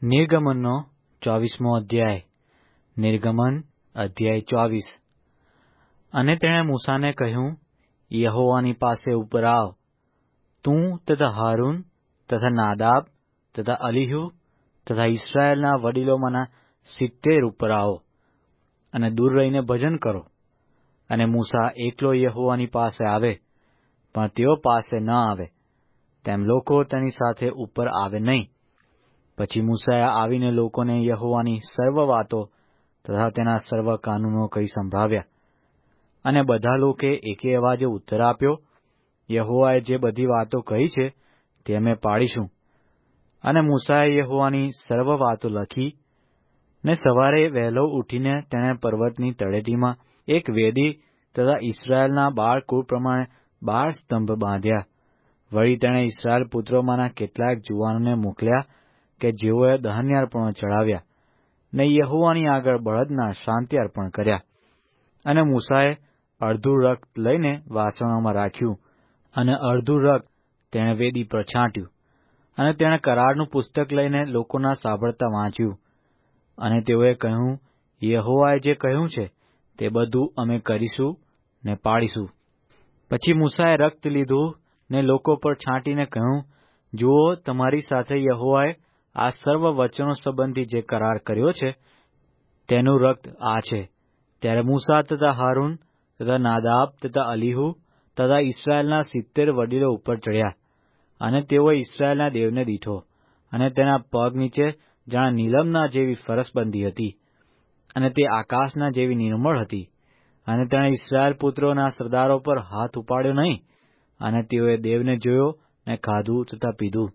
નિર્ગમનનો 24મો અધ્યાય. નિર્ગમન અધ્યાય 24. અને તેણે મૂસાને કહ્યું, યહોવાની પાસે ઉપર આવ, તું તથા હારૂન તથા નાદાબ તથા અલીહુ તથા ઇસ્રાયેલના વડીલોમાંના 70 ઉપર આવો, અને દૂર રહીને ભજન કરો. અને મૂસા એકલો યહોવાની પાસે આવે, પણ તેઓ પાસે ન આવે, તેમ લોકો તેની સાથે ઉપર આવે નહીં. પછી મૂસાએ આવીને લોકોને યહોવાની સર્વ વાતો તથા તેના સર્વ કાનૂનો કહી સંભળાવ્યા. અને બધા લોકે એકે અવાજે ઉત્તર આપ્યો, યહોવાએ જે બધી વાતો કહી છે તે અમે પાડીશું. અને મૂસાએ યહોવાની સર્વ વાતો લખી, ને સવારે વહેલો ઉઠીને તેણે પર્વતની તળેટીમાં એક વેદી તથા ઇસ્રાયેલના બાળકુળ પ્રમાણે 12 સ્તંભ બાંધ્યા. વળી તેણે ઇસ્રાયેલ પુત્રોમાંના કેટલાક જુવાનોને મોકલ્યા કે જેઓએ દહનયાર્પણો ચઢાવ્યા, ને યહોવાની આગળ બળદના શાંતિ અર્પણ કર્યા. અને મૂસાએ અડધું રક્ત લઈને વાસણોમાં રાખ્યું, અને અડધું રક્ત તેણે વેદી પર છાંટ્યું. અને તેણે કરારનું પુસ્તક લઈને લોકોના સાંભળતા વાંચ્યું. અને તેઓએ કહ્યું, યહોવાએ જે કહ્યું છે તે બધું અમે કરીશું ને પાડીશું. પછી મૂસાએ રક્ત લીધું ને લોકો પર છાંટીને કહ્યું, જુઓ, તમારી સાથે યહોવાએ આ સર્વ વચનો સંબંધી જે કરાર કર્યો છે તેનું રક્ત આ છે. ત્યારે મૂસા તથા હારૂન તથા નાદાબ તથા અલીહુ તથા ઇસ્રાયેલના 70 વડીલો ઉપર ચડ્યા. અને તેઓએ ઇસ્રાયેલના દેવને દીઠો, અને તેના પગ નીચે જાણે નીલમના જેવી ફરસબંધી હતી, અને તે આકાશના જેવી નિર્મળ હતી. અને તેણે ઇસ્રાયેલ પુત્રોના સરદારો પર હાથ ઉપાડ્યો નહીં, અને તેઓએ દેવને જોયો ને ખાધું તથા પીધું.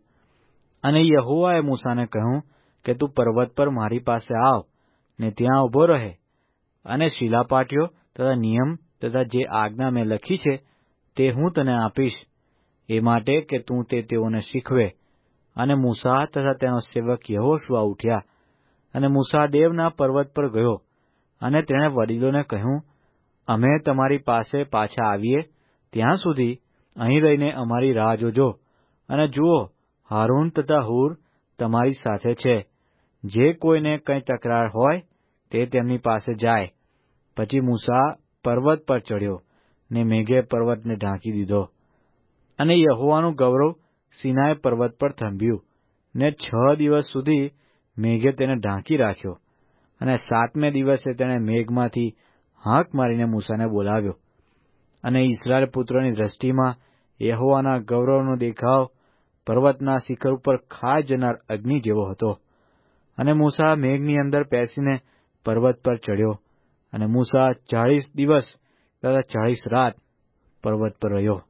અને યહોવાએ મૂસાને કહ્યું કે તું પર્વત પર મારી પાસે આવ, ને ત્યાં ઉભો રહે, અને શિલાપાટીઓ તથા નિયમ તથા જે આજ્ઞા મેં લખી છે તે હું તને આપીશ, એ માટે કે તું તે તેઓને શીખવે. અને મૂસા તથા તેનો સેવક યહોશુઆ ઉઠ્યા, અને મૂસા દેવના પર્વત પર ગયો. અને તેણે વડીલોને કહ્યું, અમે તમારી પાસે પાછા આવીએ ત્યાં સુધી અહીં રહીને અમારી રાહ જોજો. અને જુઓ, હારૂન તથા હૂર તમારી સાથે છે. જે કોઈને કંઈ તકરાર હોય તે તેમની પાસે જાય. પછી મૂસા પર્વત પર ચડ્યો, ને મેઘે પર્વતને ઢાંકી દીધો. અને યહોવાનું ગૌરવ સિનાય પર્વત પર થંભ્યું, ને 6 દિવસ સુધી મેઘે તેને ઢાંકી રાખ્યો. અને 7મે દિવસે તેણે મેઘમાંથી હાંક મારીને મૂસાને બોલાવ્યો. અને ઇસ્રાયેલ પુત્રોની દ્રષ્ટિમાં યહોવાના ગૌરવનો દેખાવ પર્વતના શિખર ઉપર ખાઈ જનાર અગ્નિ જેવો હતો. અને મૂસા મેઘની અંદર પેસીને પર્વત પર ચડ્યો. અને મૂસા 40 દિવસ તથા 40 રાત પર્વત પર રહ્યો.